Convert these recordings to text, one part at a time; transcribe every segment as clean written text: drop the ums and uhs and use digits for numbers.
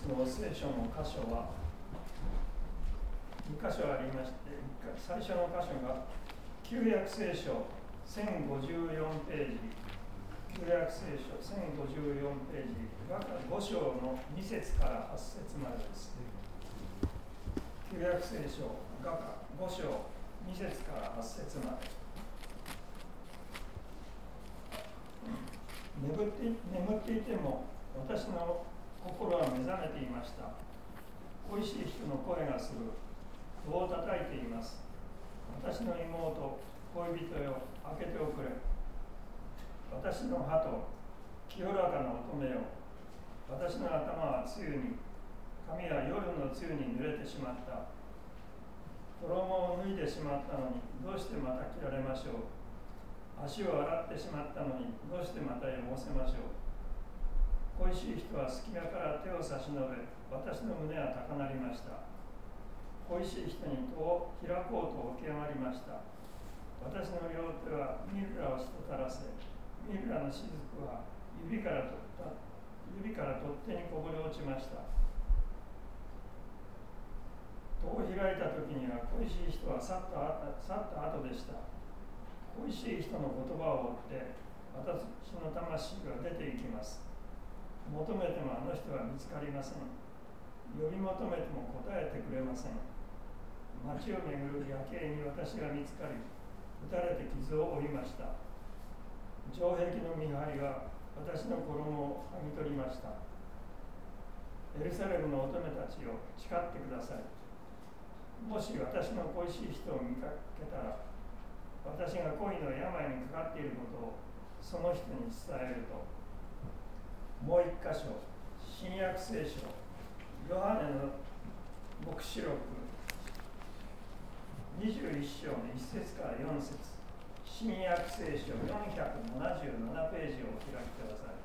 スの聖書の箇所は2箇所ありまして、最初の箇所が旧約聖書1054ページ、旧約聖書1054ページ、雅歌5章の2節から8節までです。旧約聖書雅歌5章2節から8節まで。眠っていても私の心は目覚めていました。恋しい人の声がする。戸を叩いています。私の妹、恋人よ、開けておくれ。私の鳩、清らかな乙女よ。私の頭は露に、髪は夜の露に濡れてしまった。衣を脱いでしまったのに、どうしてまた着られましょう。足を洗ってしまったのに、どうしてまた汚せましょう。恋しい人は隙間から手を差し伸べ、私の胸は高鳴りました。恋しい人に戸を開こうと起き上がりました。私の両手はミルラを滴らせ、ミルラの雫は指から取っ手にこぼれ落ちました。戸を開いた時には恋しい人は去った後でした。恋しい人の言葉を追って私の魂が出ていきます。求めてもあの人は見つかりません。呼び求めても答えてくれません。街を巡る夜景に私が見つかり、打たれて傷を負いました。城壁の見張りが私の衣を剥ぎ取りました。エルサレムの乙女たちを誓ってください。もし私の恋しい人を見かけたら、私が恋の病にかかっていることをその人に伝えると。もう一箇所、新約聖書ヨハネの黙示録21章の1節から4節、新約聖書477ページをお開きください。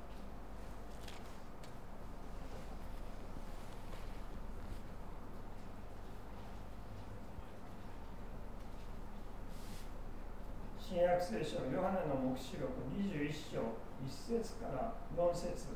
新約聖書ヨハネの黙示録21章1節から4節。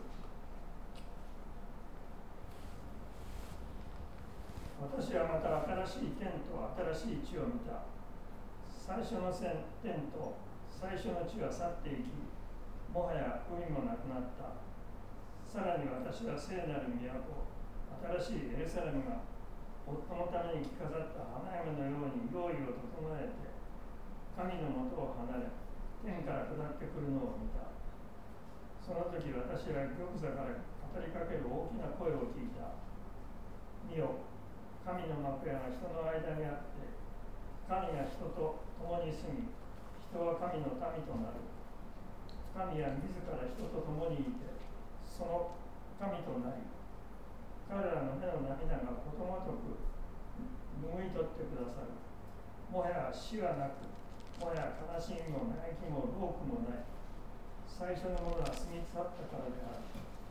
私はまた新しい天と新しい地を見た。最初の天と最初の地は去っていき、もはや海もなくなった。さらに私は聖なる都、新しいエルサレムが夫のために着飾った花嫁のように用意を整えて、神のもとを離れ、天から下ってくるのを見た。その時私は玉座から語りかける大きな声を聞いた。見よ、神の幕屋が人の間にあって、神が人と共に住み、人は神の民となる。神は自ら人と共にいて、その神となり、彼らの目の涙がことごとく拭い取ってくださる。もはや死はなく、もはや悲しみも嘆きも労苦もない。最初のものは過ぎ去ったからである。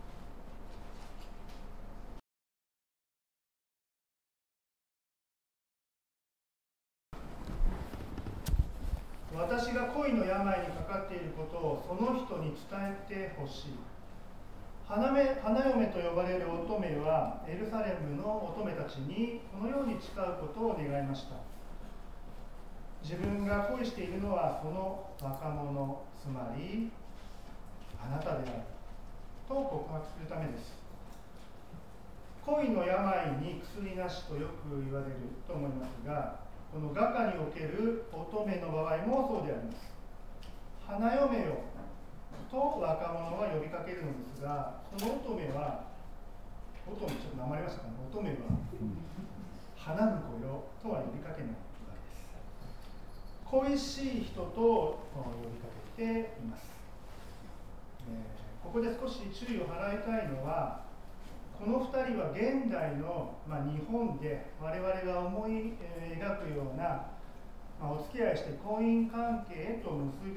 私が恋の病にかかっていることをその人に伝えてほしい。花嫁と呼ばれる乙女はエルサレムの乙女たちにこのように誓うことを願いました。自分が恋しているのはその若者、つまりあなたであると告白するためです。恋の病に薬なしとよく言われると思いますが、この雅歌における乙女の場合もそうであります。花嫁よと若者は呼びかけるのですが、この乙女は、乙女ちょっとなまりましたかね。乙女は花婿よとは呼びかけないわけです。恋しい人と呼びかけています。ここで少し注意を払いたいのは、この2人は現代の、日本で我々が思い描くような、お付き合いして婚姻関係へと結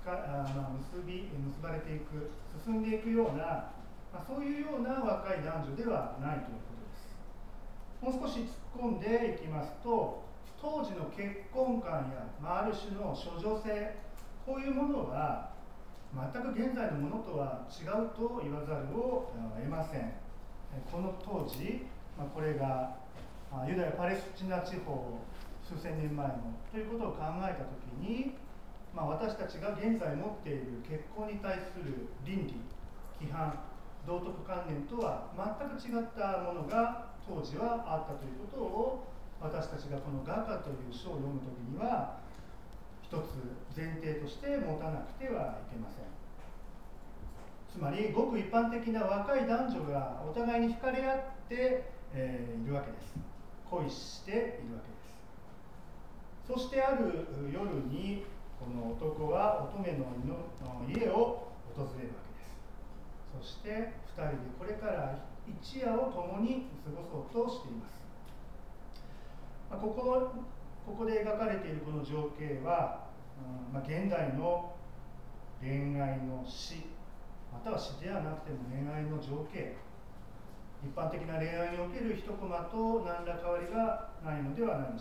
ばれていく、進んでいくような、そういうような若い男女ではないということです。もう少し突っ込んでいきますと、当時の結婚観や、ある種の処女性、こういうものは全く現在のものとは違うと言わざるを得ません。 この当時、これがユダヤ・パレスチナ地方数千年前のということを考えたときに、私たちが現在持っている結婚に対する倫理、規範、道徳観念とは全く違ったものが当時はあったということを、私たちがこの画家という書を読むときには一つ前提として持たなくてはいけません。つまりごく一般的な若い男女がお互いに惹かれ合っているわけです。恋しているわけです。そしてある夜にこの男は乙女の家を訪れるわけです。そして2人でこれから一夜を共に過ごそうとしています。ここで描かれているこの情景は、現代の恋愛の詩、または詩ではなくても恋愛の情景、一般的な恋愛における一コマと何ら変わりがないのではないでしょ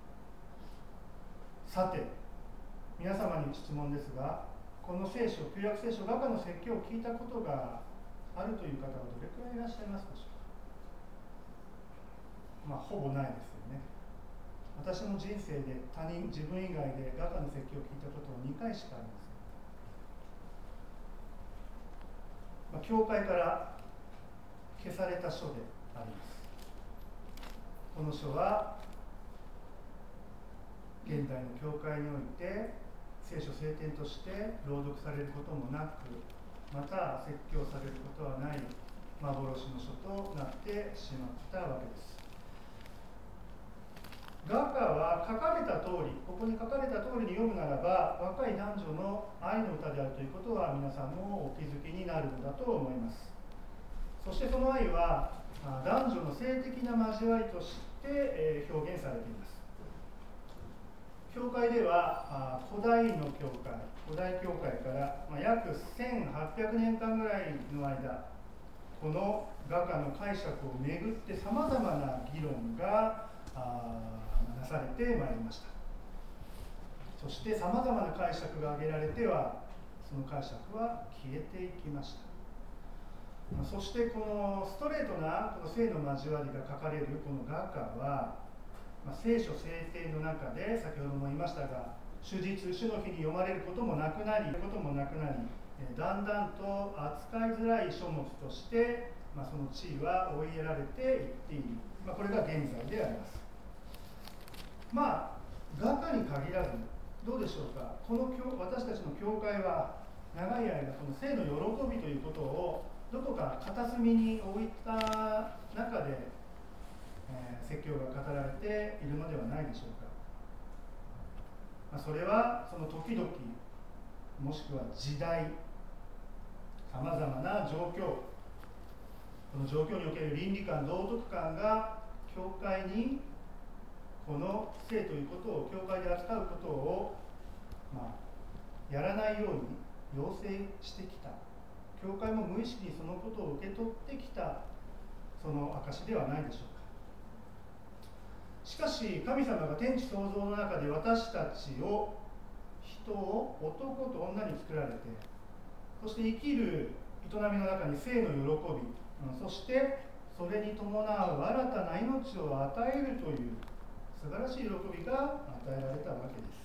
うか。さて、皆様に質問ですが、この聖書、旧約聖書、画家の説教を聞いたことがあるという方はどれくらいいらっしゃいますでしょうか。ほぼないですよね。私の人生で自分以外で画家の説教を聞いたことは2回しかありません。教会から消された書であります。この書は現代の教会において聖書聖典として朗読されることもなく、また説教されることはない幻の書となってしまったわけです。画家は書かれた通り、ここに書かれた通りに読むならば、若い男女の愛の歌であるということは皆さんもお気づきになるのだと思います。そしてその愛は男女の性的な交わりとして表現されています。教会では古代教会から約1800年間ぐらいの間、この画家の解釈をめぐってさまざまな議論がなされてまいりました。そしてさまざまな解釈が挙げられては、その解釈は消えていきました。そしてこのストレートなこの性の交わりが書かれるこの画家は、聖書聖典の中で先ほども言いましたが、主日主の日に読まれることもなくなり、だんだんと扱いづらい書物として、その地位は追いやられていっている、これが現在であります。画家に限らずどうでしょうか。私たちの教会は長い間この性の喜びということをどこか片隅に置いた中で、説教が語られているのではないでしょうか。それはその時々、もしくは時代、さまざまな状況、この状況における倫理観、道徳観が教会にこの性ということを教会で扱うことを、やらないように要請してきた。教会も無意識にそのことを受け取ってきた、その証ではないでしょうか。しかし神様が天地創造の中で私たちを、人を男と女に作られて、そして生きる営みの中に性の喜び、そしてそれに伴う新たな命を与えるという素晴らしい喜びが与えられたわけです。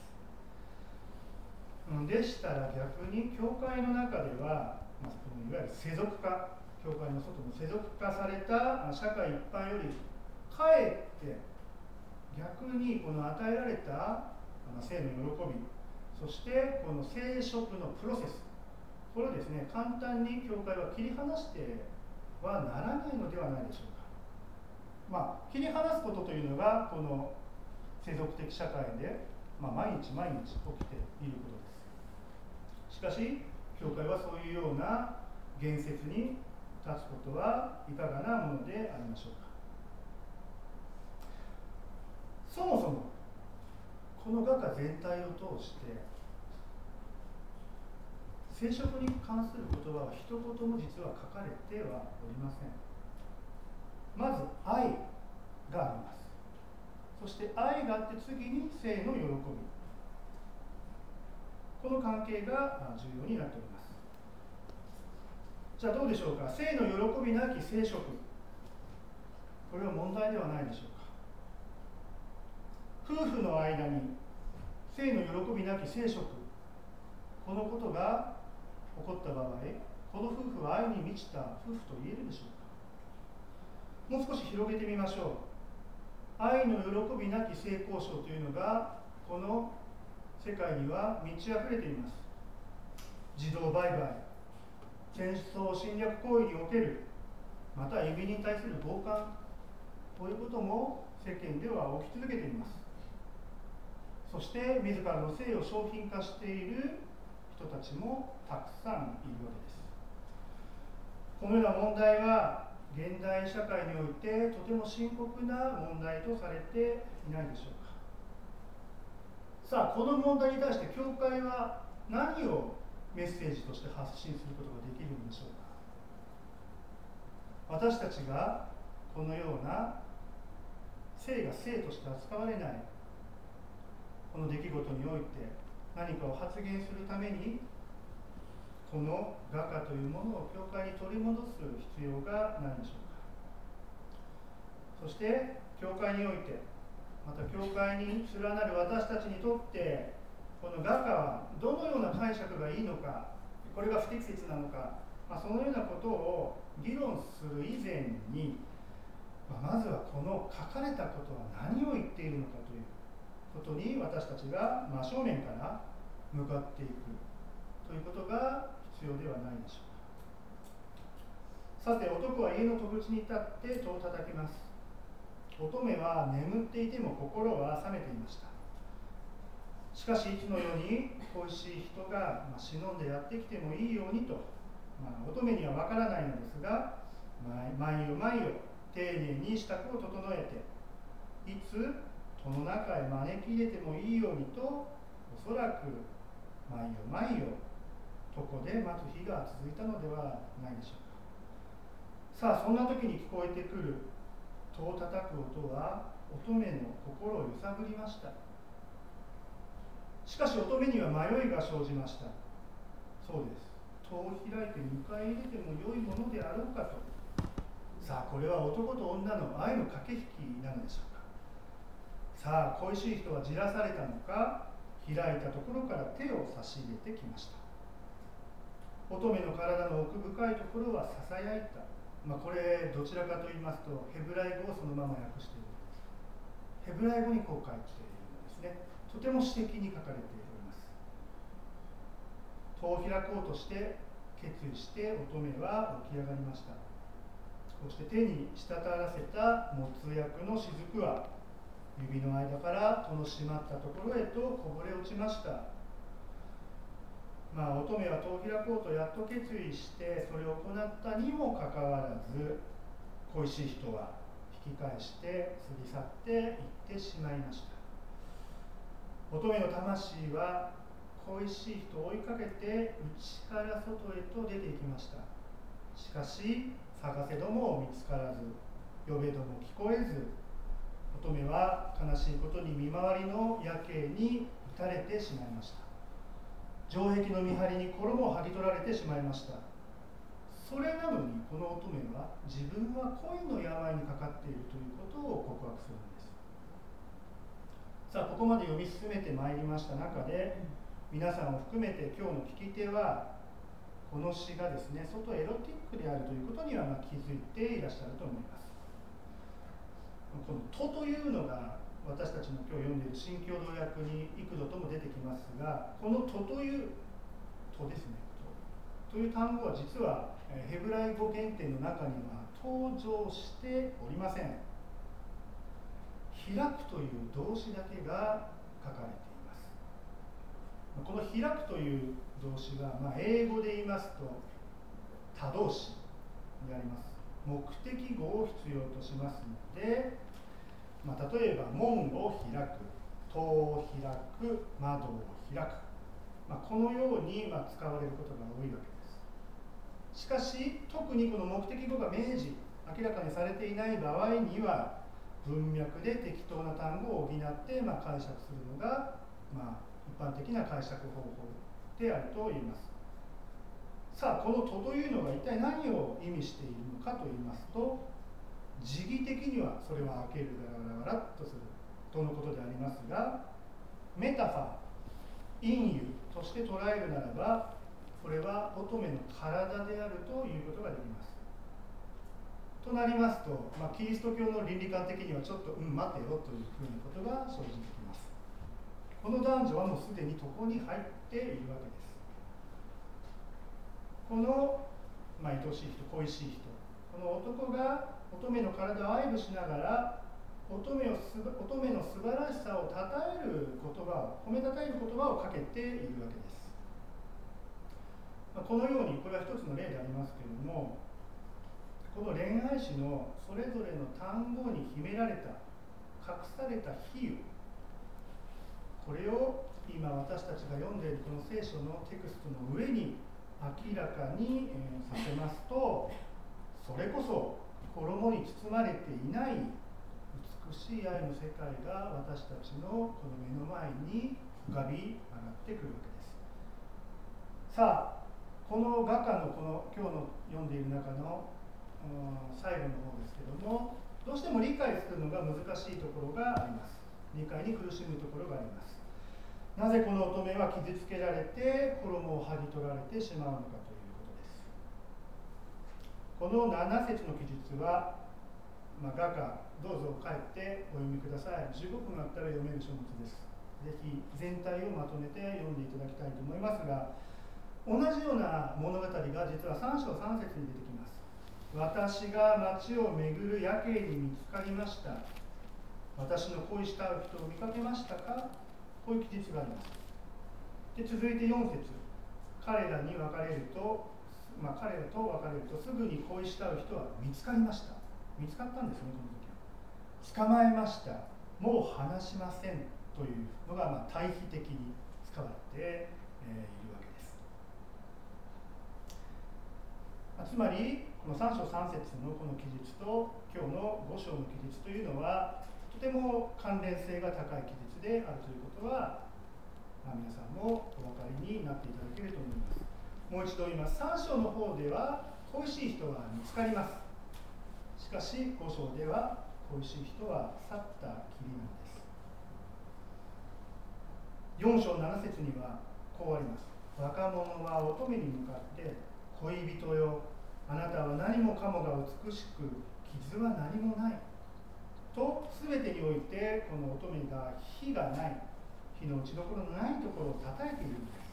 でしたら逆に教会の中では、いわゆる世俗化、教会の外の世俗化された社会一般よりかえって逆にこの与えられた性の喜び、そしてこの生殖のプロセス、これをですね、簡単に教会は切り離してはならないのではないでしょうか。切り離すことというのがこの世俗的社会で、毎日起きていることです。しかし教会はそういうような言説に立つことはいかがなものでありましょうか。そもそもこの画家全体を通して生殖に関する言葉は一言も実は書かれてはおりません。まず愛があります。そして愛があって次に性の喜び、この関係が重要になっております。じゃあどうでしょうか。性の喜びなき生殖、 これは問題ではないでしょうか。夫婦の間に性の喜びなき生殖、このことが起こった場合、この夫婦は愛に満ちた夫婦と言えるでしょうか。もう少し広げてみましょう。愛の喜びなき性交渉というのがこの世界には満ち溢れています。児童売買、戦争侵略行為における、また移民に対する強姦、こういうことも世間では起き続けています。そして自らの性を商品化している人たちもたくさんいるわけです。このような問題は現代社会においてとても深刻な問題とされていないでしょうか。さあ、この問題に対して教会は何をメッセージとして発信することができるのでしょうか。私たちがこのような性が性として扱われないこの出来事において何かを発言するために、この画家というものを教会に取り戻す必要がないでしょうか。そして教会において、また教会に連なる私たちにとってこの画家はどのような解釈がいいのか、これが不適切なのか、そのようなことを議論する以前に、まずはこの書かれたことは何を言っているのかということに私たちが真正面から向かっていくということが必要ではないでしょうか。さて、男は家の戸口に立って戸を叩きます。乙女は眠っていても心は冷めていました。しかしいつのように恋しい人が忍んでやってきてもいいようにと、乙女にはわからないのですが、毎夜毎夜丁寧に支度を整えて、いつ戸の中へ招き入れてもいいようにと、おそらく毎夜毎夜床で待つ日が続いたのではないでしょうか。さあ、そんな時に聞こえてくる戸を叩く音は乙女の心を揺さぶりました。しかし乙女には迷いが生じました。そうです、戸を開いて迎え入れても良いものであろうかと。さあ、これは男と女の愛の駆け引きなのでしょうか。さあ、恋しい人はじらされたのか、開いたところから手を差し入れてきました。乙女の体の奥深いところはささやいた。これどちらかと言いますとヘブライ語をそのまま訳しているんです。ヘブライ語にこう書いているんですね。とても詩的に書かれております。戸を開こうとして決意して乙女は起き上がりました。そして手に滴らせた没薬の雫は指の間から戸の閉まったところへとこぼれ落ちました。乙女は戸を開こうとやっと決意してそれを行ったにもかかわらず、恋しい人は引き返して過ぎ去っていってしまいました。乙女の魂は恋しい人を追いかけて内から外へと出ていきました。しかし探せども見つからず、呼べども聞こえず、乙女は悲しいことに見回りの夜景に打たれてしまいました。城壁の見張りに衣を剥ぎ取られてしまいました。それなのにこの乙女は自分は恋の病にかかっているということを告白するんです。さあ、ここまで読み進めてまいりました中で、皆さんを含めて今日の聞き手はこの詩がですね、相当エロティックであるということには気づいていらっしゃると思います。この戸というのが私たちの今日読んでいる新共同訳に幾度とも出てきますが、この戸という戸ですね、という単語は実はヘブライ語原典の中には登場しておりません。開くという動詞だけが書かれています。この開くという動詞は、英語で言いますと他動詞であります。目的語を必要としますので、例えば門を開く、戸を開く、窓を開く、このように使われることが多いわけです。しかし特にこの目的語が明示明らかにされていない場合には、文脈で適当な単語を補って解釈するのが、一般的な解釈方法であると言います。さあ、この戸というのが一体何を意味しているのかと言いますと、 時義的にはそれは開けるガラガラガラっとするとのことでありますが、メタファー、隠喩として捉えるならば、これは乙女の体であるということができます。となりますと、キリスト教の倫理観的にはちょっと待てよというふうなことが生じてきます。この男女はもうすでに床に入っているわけです。この、愛しい人、恋しい人、この男が乙女の体を愛撫しながら乙女の素晴らしさをたたえる言葉を、褒めたたえる言葉をかけているわけです。このように、これは一つの例でありますけれども、この恋愛史のそれぞれの単語に秘められた、隠された比喩、これを今私たちが読んでいるこの聖書のテクストの上に明らかにさせますと、それこそ衣に包まれていない美しい愛の世界が私たちのこの目の前に浮かび上がってくるわけです。さあ、この画家のこの今日の読んでいる中の最後の方ですけども、どうしても理解するのが難しいところがあります。理解に苦しむところがあります。なぜこの乙女は傷つけられて衣を剥ぎ取られてしまうのかということです。この7節の記述は、画家どうぞ帰ってお読みください。15分あったら読める書物です。ぜひ全体をまとめて読んでいただきたいと思いますが、同じような物語が実は3章3節に出てきます。私が町を巡る夜景に見つかりました。私の恋した人を見かけましたか？こういう記述があります。で、続いて4節、彼らと別れるとすぐに恋した人は見つかりました。見つかったんですね、この時は。捕まえました。もう話しませんというのが、対比的に使われているわけです。つまり、この3章3節のこの記述と今日の5章の記述というのは、とても関連性が高い記述であるということは、皆さんもお分かりになっていただけると思います。もう一度言います。3章の方では恋しい人は見つかります。しかし5章では恋しい人は去ったきりなんです。4章7節にはこうあります。若者は乙女に向かって、恋人よ、あなたは何もかもが美しく、傷は何もないと、全てにおいてこの乙女が非がない、非の打ちどころのないところをたたえているんです。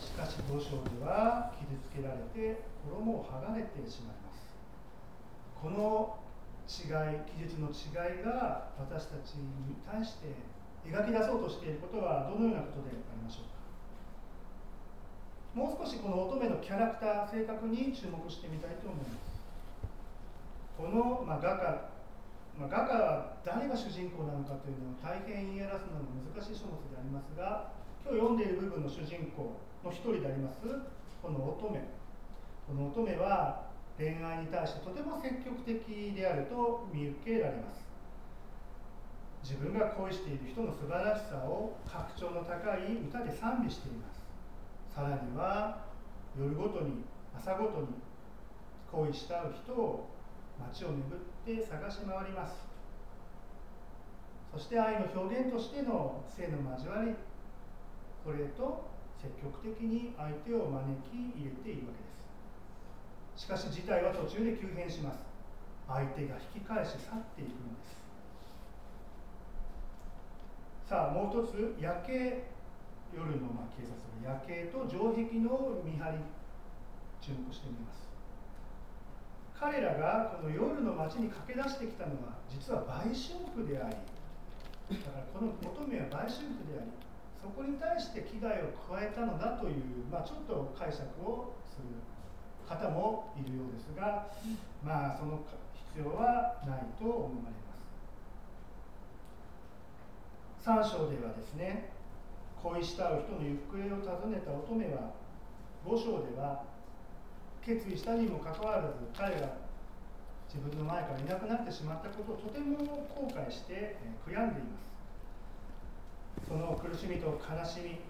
しかし5章では傷つけられて衣を剥がれてしまいます。この違い、記述の違いが私たちに対して描き出そうとしていることはどのようなことでありましょうか。もう少しこの乙女のキャラクター、性格に注目してみたいと思います。この、画家は誰が主人公なのかというのは大変言い表すのが難しい書物でありますが、今日読んでいる部分の主人公の一人でありますこの乙女。この乙女は恋愛に対してとても積極的であると見受けられます。自分が恋している人の素晴らしさを格調の高い歌で賛美しています。さらには夜ごとに朝ごとに恋した人を街を巡って探し回ります。そして愛の表現としての性の交わり、これと積極的に相手を招き入れているわけです。しかし事態は途中で急変します。相手が引き返し去っていくのです。さあ、もう一つ、夜景、夜の警察の夜景と城壁の見張り、注目してみます。彼らがこの夜の街に駆け出してきたのは実は売春婦であり、だからこの乙女は売春婦であり、そこに対して危害を加えたのだという、ちょっと解釈をする方もいるようですが、その必要はないと思われます。3章ではですね、恋したう人の行方を尋ねた乙女は、5章では決意したにもかかわらず彼が自分の前からいなくなってしまったことをとても後悔して悔やんでいます。その苦しみと悲しみ、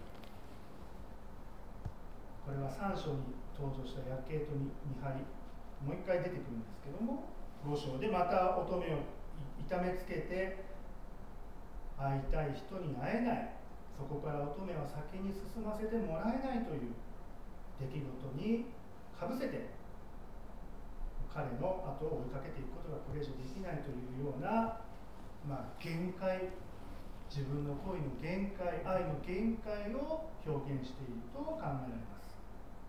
これは3章に登場した夜景と見張り、もう一回出てくるんですけども、 5章でまた乙女を痛めつけて、会いたい人に会えない、そこから乙女は先に進ませてもらえないという出来事にかぶせて、彼の後を追いかけていくことがこれ以上できないというような、限界、自分の恋の限界、愛の限界を表現していると考えられます。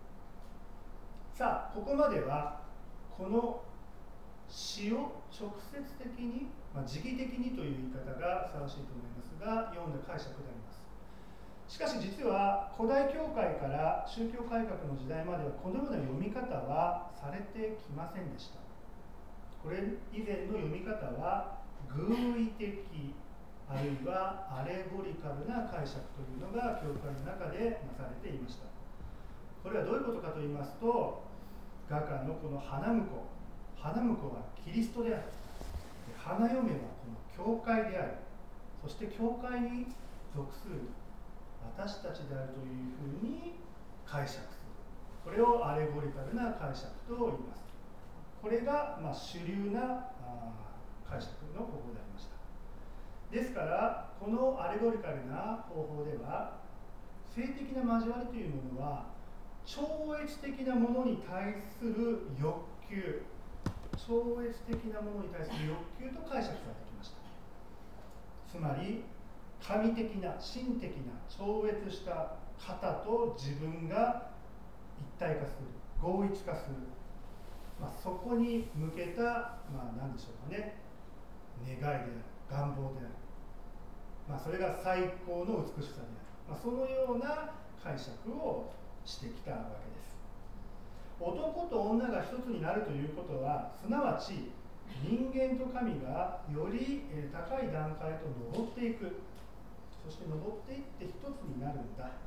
さあ、ここまではこの詩を直接的に、時期的にという言い方がふさわしいと思いますが、読んだ解釈であります。しかし実は古代教会から宗教改革の時代まではこのような読み方はされてきませんでした。これ以前の読み方は偶意的、あるいはアレゴリカルな解釈というのが教会の中でなされていました。これはどういうことかと言いますと、画家のこの花婿はキリストである、花嫁はこの教会である、そして教会に属する私たちであるというふうに解釈する。これをアレゴリカルな解釈と言います。これが主流な解釈の方法でありました。ですからこのアレゴリカルな方法では、性的な交わりというものは超越的なものに対する欲求、超越的なものに対する欲求と解釈されてきました。つまり神的な神的な超越した方と自分が一体化する、合一化する、そこに向けた、何でしょうかね、願いである、願望である、それが最高の美しさである、そのような解釈をしてきたわけです。男と女が一つになるということは、すなわち人間と神がより高い段階と上っていく、そして上っていって一つになるんだ、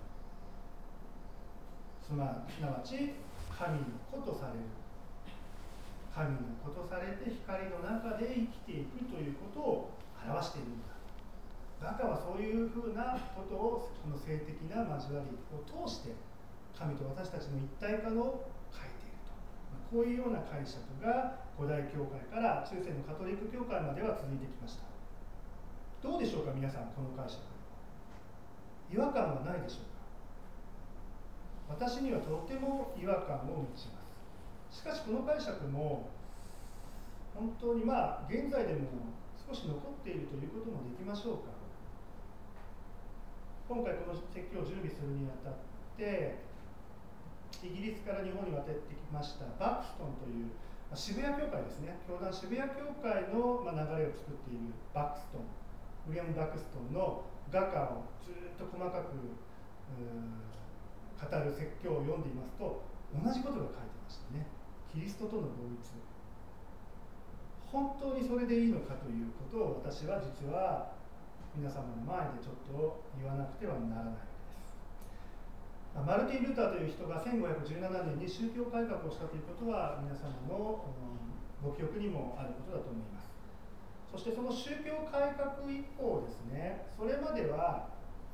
すなわち神の子とされる、神の子とされて光の中で生きていくということを表しているんだ。画家はそういうふうなことをこの性的な交わりを通して神と私たちの一体化を書いていると、こういうような解釈が古代教会から中世のカトリック教会までは続いてきました。どうでしょうか皆さん、この解釈違和感はないでしょうか。私にはとても違和感を持ちます。しかしこの解釈も本当に現在でも少し残っているということもできましょうか。今回この説教を準備するにあたってイギリスから日本に渡ってきましたバクストンという渋谷教会ですね、教団渋谷教会の流れを作っているバクストン、ウィリアム・バクストンの画家をずっと細かく語る説教を読んでいますと、同じことが書いてましたね。キリストとの合一、本当にそれでいいのかということを私は実は皆様の前でちょっと言わなくてはならないわけです。マルティン・ルーターという人が1517年に宗教改革をしたということは皆様のご記憶にもあることだと思います。そしてその宗教改革以降ですね、それまでは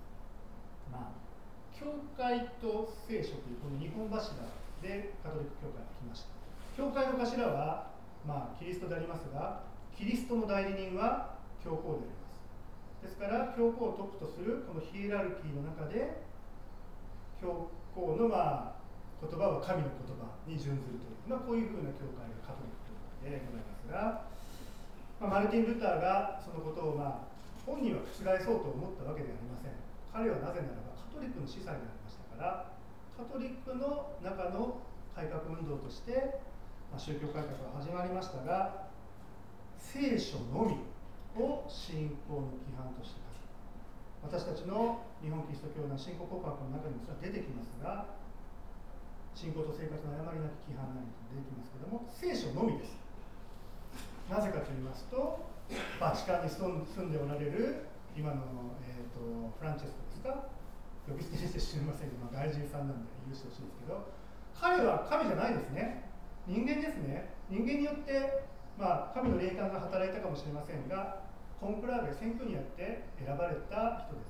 教会と聖書というこの2本柱でカトリック教会が来ました。教会の頭はキリストでありますが、キリストの代理人は教皇であります。ですから教皇をトップとするこのヒエラルキーの中で、教皇の言葉は神の言葉に準ずるという、こういうふうな教会がカトリック教会でございますが、マルティン・ルターがそのことを本人は覆そうと思ったわけではありません。彼はなぜならばカトリックの司祭でありましたから、カトリックの中の改革運動として宗教改革が始まりましたが、聖書のみを信仰の規範として私たちの日本キリスト教団信仰告白の中にもそれは出てきますが、信仰と生活の誤りなき規範なりと出てきますけれども、聖書のみです。なぜかと言いますと、バチカンに住んでおられる今の、フランチェスコですか、呼び捨てにして知りませんが、外人さんなんで許してほしいんですけど、彼は神じゃないですね、人間ですね。人間によって、神の霊感が働いたかもしれませんが、コンクラーベ選挙によって選ばれた人です。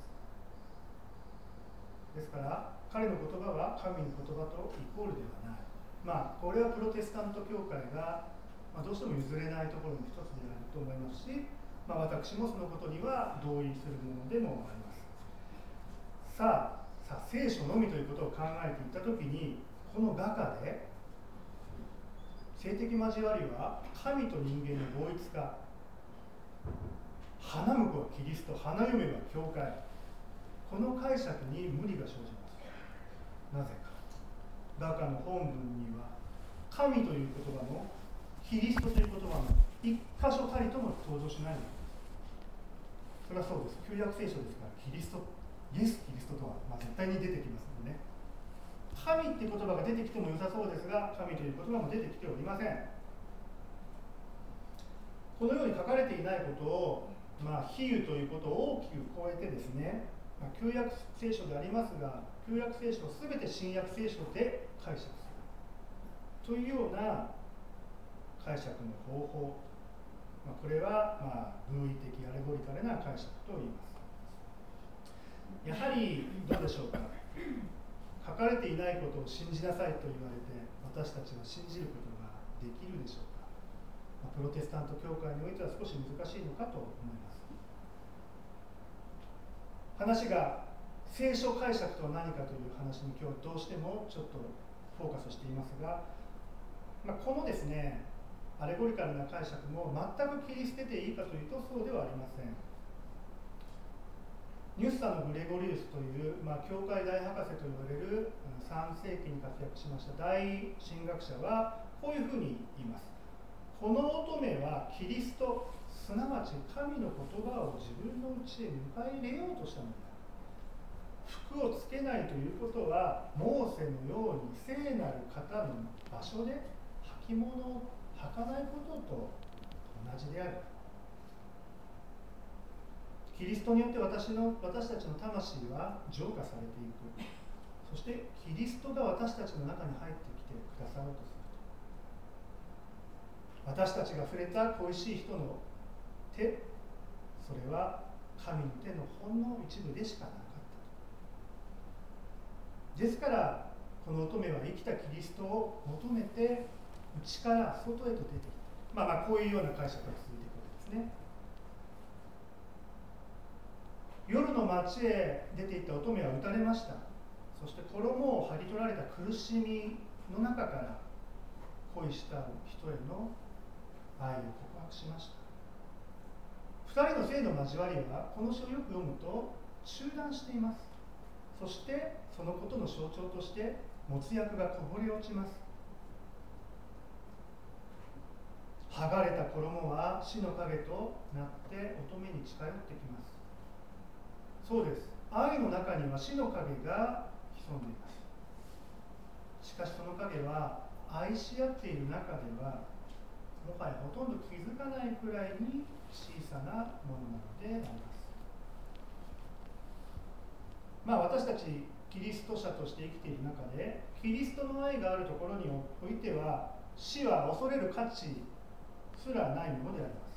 ですから彼の言葉は神の言葉とイコールではない。これはプロテスタント教会がどうしても譲れないところの一つであると思いますし、私もそのことには同意するものでもあります。さあ聖書のみということを考えていったときに、この画家で性的交わりは神と人間の同一化、花婿はキリスト、花嫁は教会、この解釈に無理が生じます。なぜか、画家の本文には神という言葉もキリストという言葉も一箇所たりとも登場しないのです。それはそうです。旧約聖書ですから、キリスト、イエス・キリストとは、絶対に出てきますのでね。神っていう言葉が出てきても良さそうですが、神という言葉も出てきておりません。このように書かれていないことを、比喩ということを大きく超えてですね、旧約聖書でありますが、旧約聖書をすべて新約聖書で解釈するというような解釈の方法、これは偶意的アレゴリカルな解釈と言います。やはりどうでしょうか、書かれていないことを信じなさいと言われて、私たちは信じることができるでしょうか。プロテスタント教会においては少し難しいのかと思います。話が聖書解釈とは何かという話に今日どうしてもちょっとフォーカスしていますが、このですね、アレゴリカルな解釈も全く切り捨てていいかというとそうではありません。ニュッサのグレゴリウスという、教会大博士と言われる3世紀に活躍しました大神学者はこういうふうに言います。この乙女はキリスト、すなわち神の言葉を自分のうちへ迎え入れようとしたのである。服をつけないということは、モーセのように聖なる方の場所で履物を履かないことと同じである。キリストによって私たちの魂は浄化されていく。そしてキリストが私たちの中に入ってきてくださろうとする。私たちが触れた恋しい人の手、それは神の手のほんの一部でしかなかった。ですからこの乙女は生きたキリストを求めて内から外へと出てきた。こういうような解釈が続いていくわけですね。夜の町へ出て行った乙女は撃たれました。そして衣を剥ぎ取られた苦しみの中から恋した人への愛を告白しました。2人の性の交わりはこの詩をよく読むと中断しています。そしてそのことの象徴として没薬がこぼれ落ちます。剥がれた衣は死の影となって乙女に近寄ってきます。そうです。愛の中には死の影が潜んでいます。しかしその影は愛し合っている中ではもはやほとんど気づかないくらいに小さなものなのであります。私たちキリスト者として生きている中で、キリストの愛があるところにおいては死は恐れる価値すらないものであります。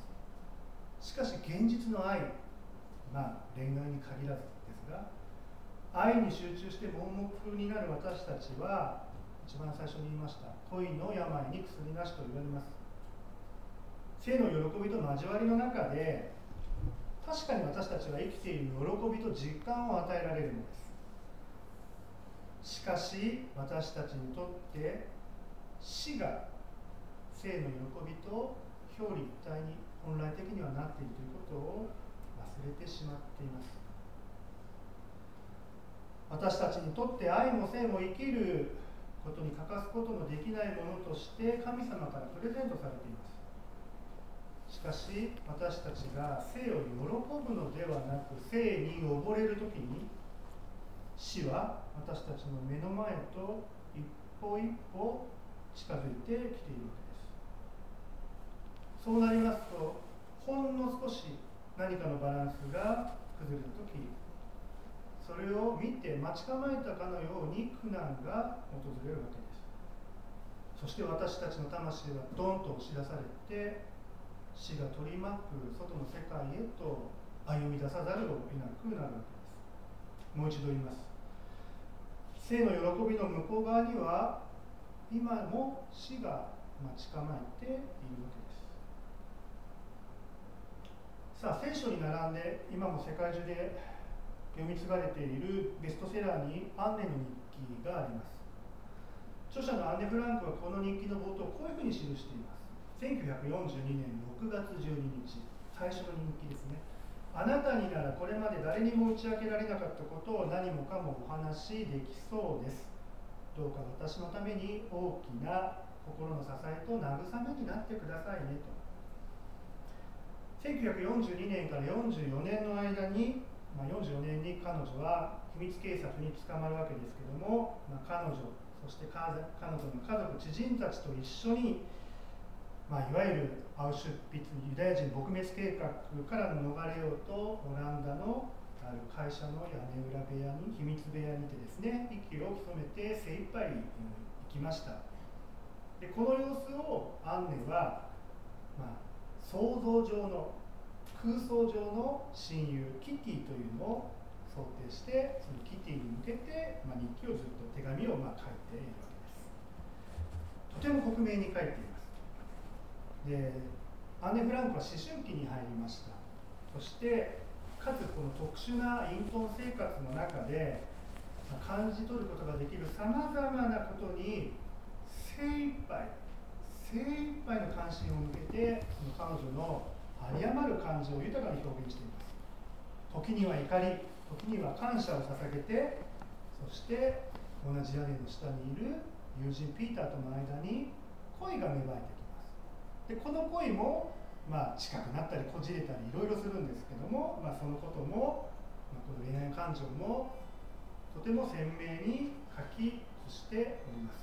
しかし現実の愛、恋愛に限らずですが、愛に集中して盲目になる私たちは、一番最初に言いました恋の病に薬なしと言われます。性の喜びと交わりの中で、確かに私たちは生きている喜びと実感を与えられるのです。しかし私たちにとって死が性の喜びと表裏一体に本来的にはなっているということを忘れてしまっています。私たちにとって愛も性も生きることに欠かすことのできないものとして神様からプレゼントされています。しかし私たちが生を喜ぶのではなく、生に溺れるときに、死は私たちの目の前と一歩一歩近づいてきているわけです。そうなりますと、ほんの少し何かのバランスが崩れたとき、それを見て待ち構えたかのように苦難が訪れるわけです。そして私たちの魂はドンと押し出されて、死が取り巻く外の世界へと歩み出さざるを得なくなるわけです。もう一度言います。生の喜びの向こう側には今も死が待ち構えているわけです。さあ、聖書に並んで今も世界中で読み継がれているベストセラーにアンネの日記があります。著者のアンネ・フランクはこの日記の冒頭こういうふうに記しています。1942年6月12日、最初の日記ですね。あなたにならこれまで誰にも打ち明けられなかったことを何もかもお話しできそうです。どうか私のために大きな心の支えと慰めになってくださいねと。1942年から44年の間に、44年に彼女は秘密警察に捕まるわけですけども、彼女、そして彼女の家族、知人たちと一緒に、いわゆるアウシュビッツユダヤ人撲滅計画から逃れようとオランダのある会社の屋根裏部屋に、秘密部屋にてですね、息を潜めて精一杯行きました。でこの様子をアンネは、想像上の空想上の親友キティというのを想定して、そのキティに向けて、日記をずっと手紙を書いているわけです。とても克明に書いています。でアンネ・フランクは思春期に入りました。そしてかつこの特殊な隠遁生活の中で感じ取ることができるさまざまなことに精一杯の関心を向けて、その彼女の有り余る感情を豊かに表現しています。時には怒り、時には感謝を捧げて、そして同じ屋根の下にいる友人ピーターとの間に恋が芽生えてきます。でこの恋も、近くなったりこじれたりいろいろするんですけども、そのことも、この恋愛感情もとても鮮明に書き写しております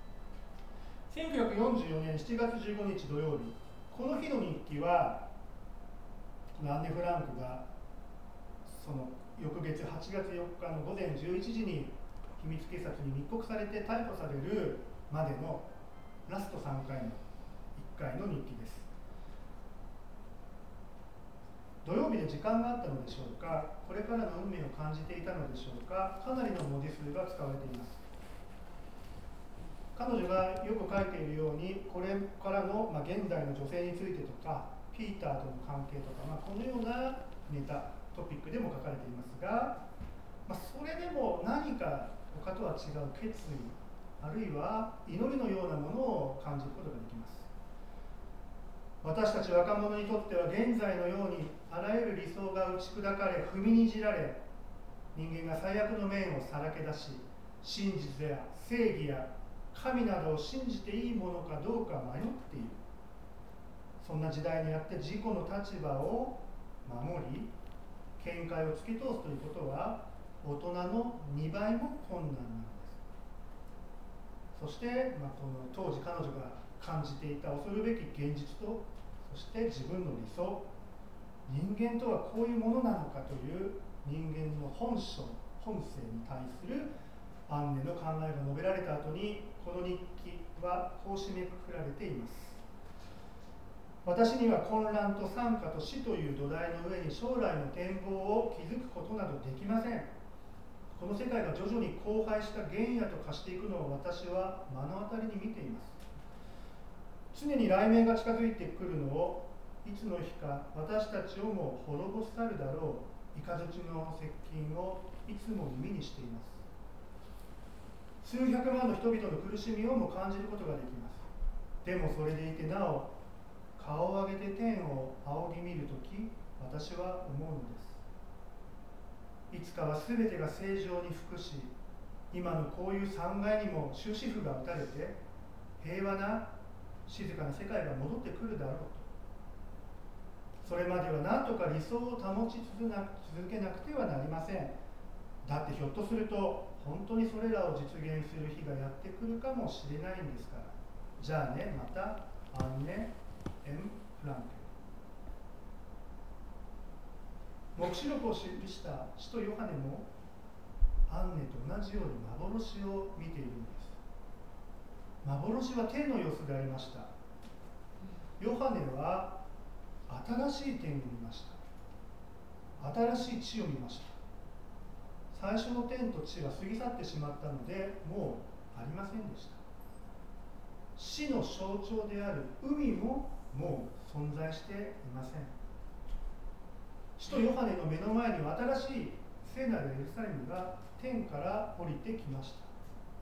。1944年7月15日土曜日、この日の日記はアンネ・フランクがその翌月8月4日の午前11時に秘密警察に密告されて逮捕されるまでのラスト3回の1回の日記です。土曜日で時間があったのでしょうか、これからの運命を感じていたのでしょうか、かなりの文字数が使われています。彼女がよく書いているように、これからの、現在の女性についてとか、ピーターとの関係とか、このようなネタ、トピックでも書かれていますが、それでも何か他とは違う決意、あるいは祈りのようなものを感じることができます。私たち若者にとっては現在のようにあらゆる理想が打ち砕かれ、踏みにじられ、人間が最悪の面をさらけ出し、真実や正義や神などを信じていいものかどうか迷っている。そんな時代にあって自己の立場を守り、見解を突き通すということは大人の2倍も困難なのです。そして、この当時彼女が感じていた恐るべき現実と、そして自分の理想、人間とはこういうものなのかという人間の本性に対するアンネの考えが述べられた後に、この日記はこう締めくくられています。私には混乱と惨禍と死という土台の上に将来の展望を築くことなどできません。この世界が徐々に荒廃した原野と化していくのを私は目の当たりに見ています。常に雷鳴が近づいてくるのを、いつの日か私たちをも滅ぼさるだろう雷の接近をいつも耳にしています。数百万の人々の苦しみをも感じることができます。でもそれでいてなお顔を上げて天を仰ぎ見るとき、私は思うのです。いつかはすべてが正常に服し、今のこういう3階にも終止符が打たれて、平和な静かな世界が戻ってくるだろうと。それまでは何とか理想を保ち続けなくてはなりません。だってひょっとすると本当にそれらを実現する日がやってくるかもしれないんですから。じゃあね、またアンネ・エン・フランク。黙示録を記した使徒ヨハネもアンネと同じように幻を見ているんです。幻は天の様子でありました。ヨハネは新しい天を見ました。新しい地を見ました。最初の天と地は過ぎ去ってしまったのでもうありませんでした。 死の象徴である海ももう存在していません。使徒ヨハネの目の前には新しい聖なるエルサレムが天から降りてきました。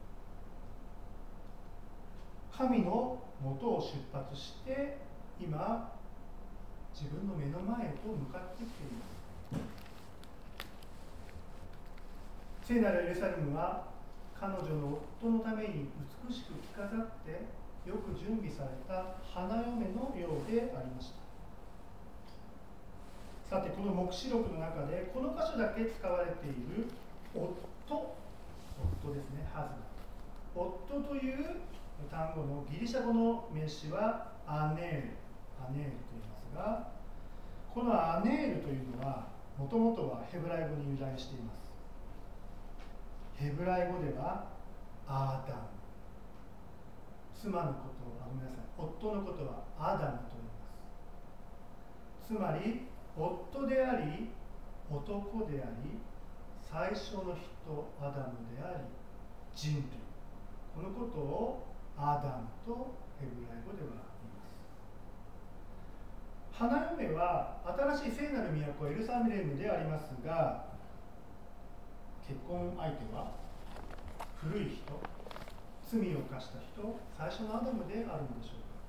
神の元を出発して今自分の目の前へと向かってきています。聖なるエルサレムは彼女の夫のために美しく着飾ってよく準備された花嫁のようでありました。さてこの黙示録の中でこの箇所だけ使われている夫ですね、ハズバンド。夫という単語のギリシャ語の名詞はアネールと言いますが、このアネールというのはもともとはヘブライ語に由来しています。ヘブライ語ではアーダム、妻のことを夫のことはアダムと言います。つまり夫であり男であり最初の人アダムであり人というこのことをアダムとヘブライ語では言います。花嫁は新しい聖なる都エルサレムでありますが、結婚相手は古い人、罪を犯した人、最初のアダムであるのでしょうか。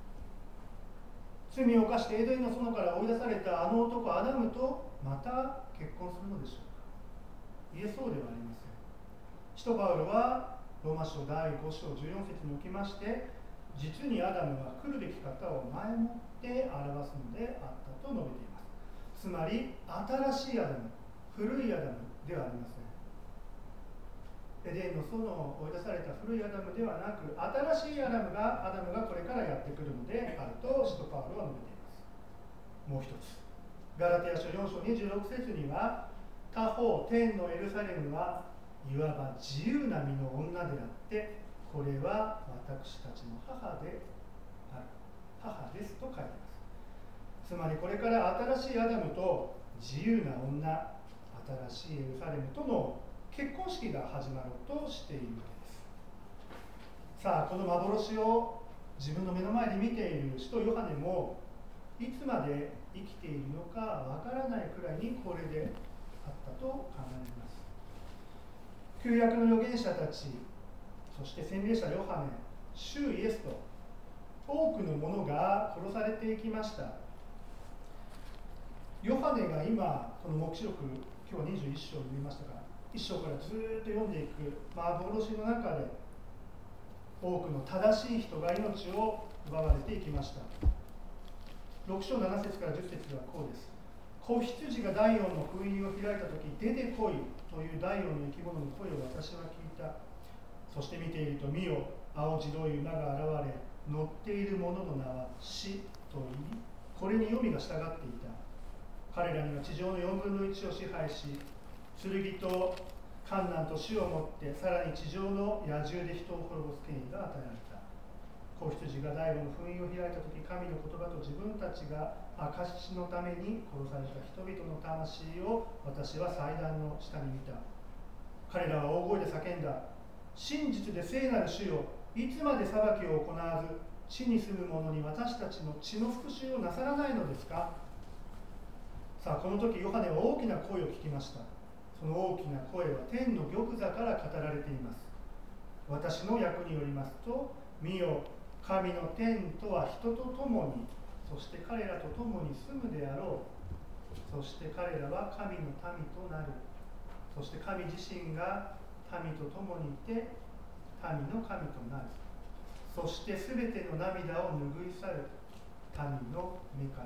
罪を犯してエデンの園から追い出されたあの男アダムとまた結婚するのでしょうか。いえ、そうではありません。使徒パウロはローマ書第5章14節におきまして、実にアダムは来るべき方を前もって表すのであったと述べています。つまり新しいアダム、古いアダムではありません。エデンの園を追い出された古いアダムではなく、新しいアダムがこれからやってくるのであると使徒パウロは述べています。もう一つ、ガラテヤ書4章26節には、他方天のエルサレムはいわば自由な身の女であって、これは私たちの母ですと書いています。つまりこれから新しいアダムと自由な女、新しいエルサレムとの結婚式が始まろうとしているわけです。さあ、この幻を自分の目の前で見ている使徒ヨハネも、いつまで生きているのかわからないくらいに高齢であったと考えられます。旧約の預言者たち、そして洗礼者ヨハネ、主イエスと多くの者が殺されていきました。ヨハネが今この黙示録、今日21章を読みましたから、1章からずっと読んでいく幻の中で、多くの正しい人が命を奪われていきました。6章7節から10節はこうです。子羊が第4の封印を開いたとき、出てこいという第4の生き物の声を私は聞いた。そして見ていると、見よ、青白い馬が現れ、乗っている者の名は死と言い、これに黄泉が従っていた。彼らには地上の4分の1を支配し、剣と患難と死をもって、さらに地上の野獣で人を滅ぼす権威が与えられた。子羊が第5の封印を開いたとき、神の言葉と自分たちが証のために殺された人々の魂を私は祭壇の下に見た。彼らは大声で叫んだ。真実で聖なる主よ、いつまで裁きを行わず、地に住む者に私たちの血の復讐をなさらないのですか。さあ、この時ヨハネは大きな声を聞きました。その大きな声は天の玉座から語られています。私の訳によりますと、見よ、神の天とは人と共に、そして彼らと共に住むであろう。そして彼らは神の民となる。そして神自身が民と共にいて、民の神となる。そしてすべての涙を拭い去る、民の目から。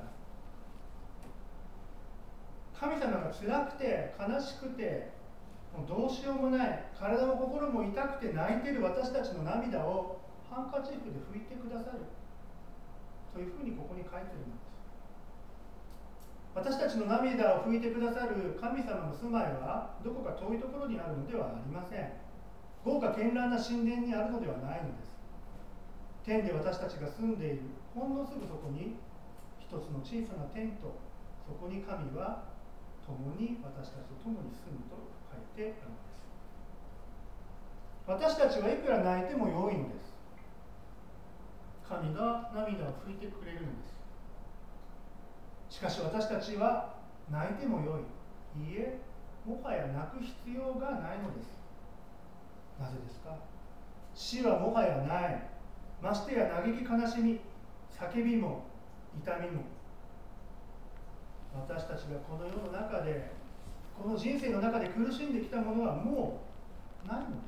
神様が辛くて悲しくてもうどうしようもない、体も心も痛くて泣いている私たちの涙をハンカチーフで拭いてくださるというふうにここに書いてるんです。私たちの涙を拭いてくださる神様の住まいはどこか遠いところにあるのではありません。豪華絢爛な神殿にあるのではないのです。天で私たちが住んでいるほんのすぐそこに一つの小さなテント、そこに神は共に私たちと共に住むと書いてあるのです。私たちはいくら泣いても良いのです。 神が涙を拭いてくれるのです。しかし私たちは泣いてもよい、いいえ、もはや泣く必要がないのです。なぜですか？死はもはやない。ましてや嘆き悲しみ、叫びも痛みも。私たちがこの世の中で、この人生の中で苦しんできたものはもうないのです。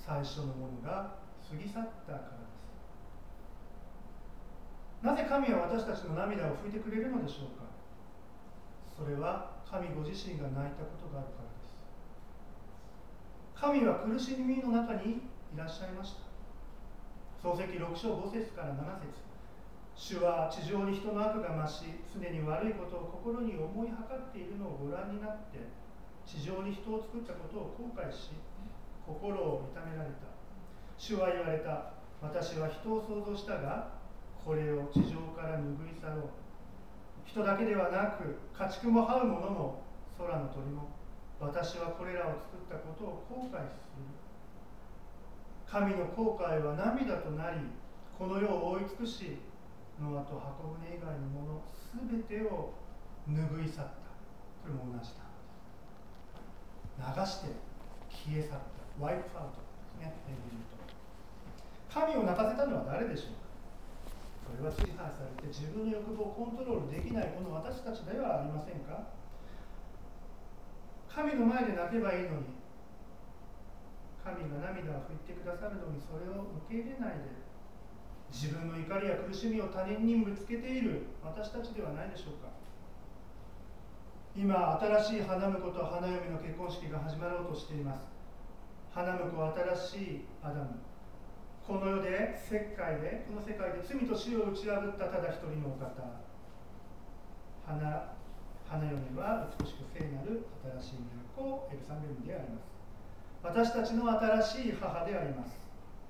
最初のものが過ぎ去ったからです。なぜ神は私たちの涙を拭いてくれるのでしょうか？それは神ご自身が泣いたことがあるからです。神は苦しみの中にいらっしゃいました。創世記6章5節から7節、主は地上に人の悪が増し、常に悪いことを心に思いはかっているのをご覧になって、地上に人を作ったことを後悔し、心を痛められた。主は言われた。私は人を創造したが、これを地上から拭い去ろう。人だけではなく、家畜も這う者も、空の鳥も、私はこれらを作ったことを後悔する。神の後悔は涙となり、この世を覆い尽くし、ノアと箱舟以外のものすべてを拭い去った。これも同じ単語です。流して消え去った。ワイプアウトですね。神を泣かせたのは誰でしょうか？それは支配されて自分の欲望をコントロールできないこの私たちではありませんか？神の前で泣けばいいのに、神が涙を拭いてくださるのにそれを受け入れないで、自分の怒りや苦しみを他人にぶつけている私たちではないでしょうか？今、新しい花婿と花嫁の結婚式が始まろうとしています。花婿は新しいアダム。この世で、この世界で罪と死を打ち破ったただ一人のお方。花嫁は美しく聖なる新しい都、エルサレムであります。私たちの新しい母であります。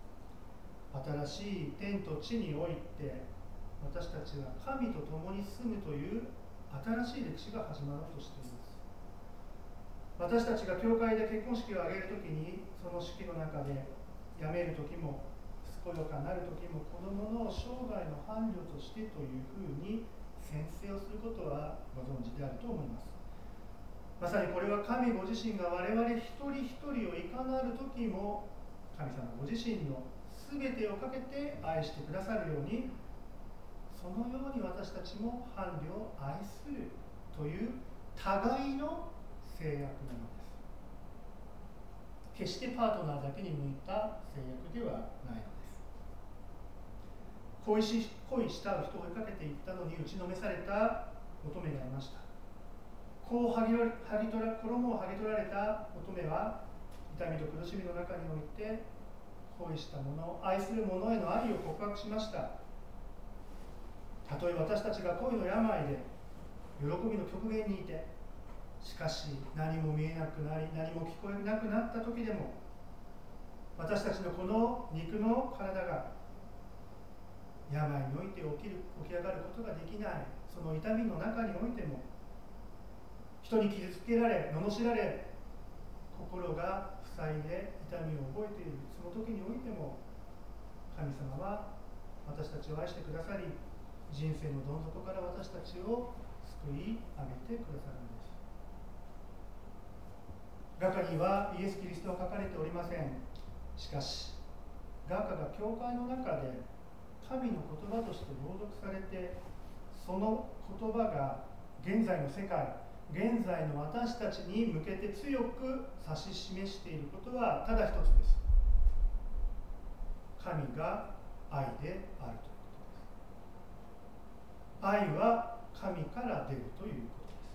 新しい天と地において、私たちは神と共に住むという新しい歴史が始まろうとしています。私たちが教会で結婚式を挙げるときに、その式の中で辞めるときも健やかなるときも、このものを生涯の伴侶としてというふうに宣誓をすることはご存知であると思います。まさにこれは神ご自身が我々一人一人をいかなるときも神様ご自身のすべてをかけて愛してくださるように、そのように私たちも伴侶を愛するという互いの制約なのです。決してパートナーだけに向いた制約ではないのです。恋慕う人を追いかけていったのに打ちのめされた乙女がいました。衣を剥ぎ取られた乙女は痛みと苦しみの中において恋した者、愛する者への愛を告白しました。たとえ私たちが恋の病で喜びの極限にいて、しかし何も見えなくなり何も聞こえなくなった時でも、私たちのこの肉の体が病において起き上がることができない、その痛みの中においても、人に傷つけられ罵られ心が塞いで痛みを覚えているその時においても、神様は私たちを愛してくださり、人生のどん底から私たちを救い上げてくださるのです。画家にはイエス・キリストは書かれておりません。しかし画家が教会の中で神の言葉として朗読されて、その言葉が現在の世界、現在の私たちに向けて強く指し示していることはただ一つです。神が愛であるということです。愛は神から出るという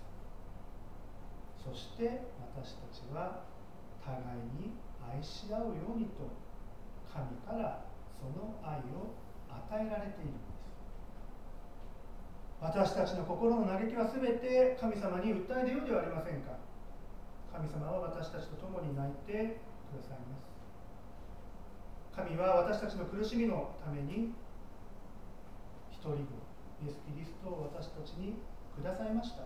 ことです。そして私たちは互いに愛し合うようにと神からその愛を与えられているのです。私たちの心の嘆きはすべて神様に訴え出ようではありませんか。神様は私たちと共に泣いてくださいます。神は私たちの苦しみのために一人子イエス・キリストを私たちにくださいました。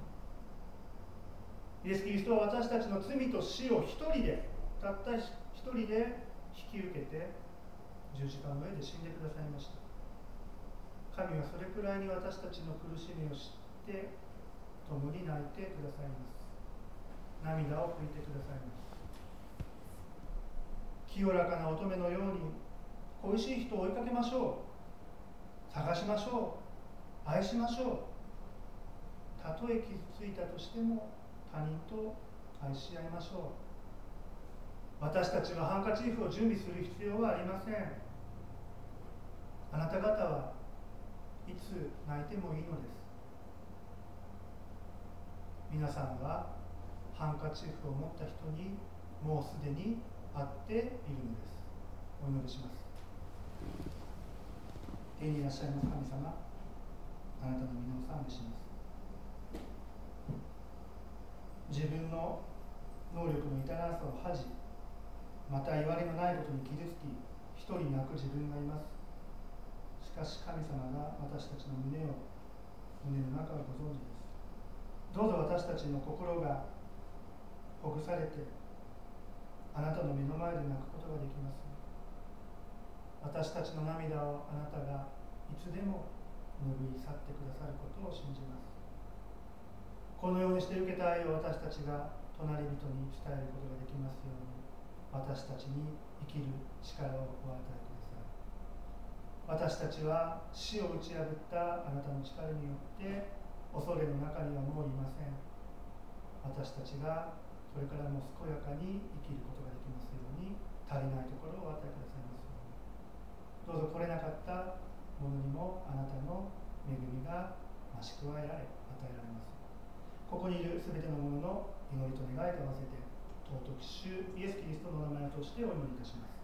イエス・キリストは私たちの罪と死を一人で、たった一人で引き受けて、 十字架の上で死んでくださいました。神はそれくらいに私たちの苦しみを知って共に泣いてくださいます。涙を拭いてくださいます。清らかな乙女のように恋しい人を追いかけましょう、探しましょう、愛しましょう。たとえ傷ついたとしても他人と愛し合いましょう。私たちはハンカチーフを準備する必要はありません。あなた方はいつ泣いてもいいのです。皆さんはハンカチーフを持った人にもうすでに会っているのです。お祈りします。天にいらっしゃいます神様、あなたの皆を賛美します。自分の能力の至らなさを恥じ、また言われのないことに傷つき、一人泣く自分がいます。しかし神様が私たちの胸の中をご存知です。どうぞ私たちの心がほぐされて、あなたの目の前で泣くことができます。私たちの涙をあなたがいつでも拭い去ってくださることを信じます。このようにして受けた愛を私たちが隣人に伝えることができますように、私たちに生きる力をお与えください。私たちは死を打ち破ったあなたの力によって恐れの中にはもういません。私たちがこれからも健やかに生きることができますように、足りないところをお与えくださいますように。どうぞ来れなかったものにもあなたの恵みが増し加えられ、与えられます。ここにいるすべてのものの祈りと願いと合わせて、尊き主イエス・キリストの名前を通してお祈りいたします。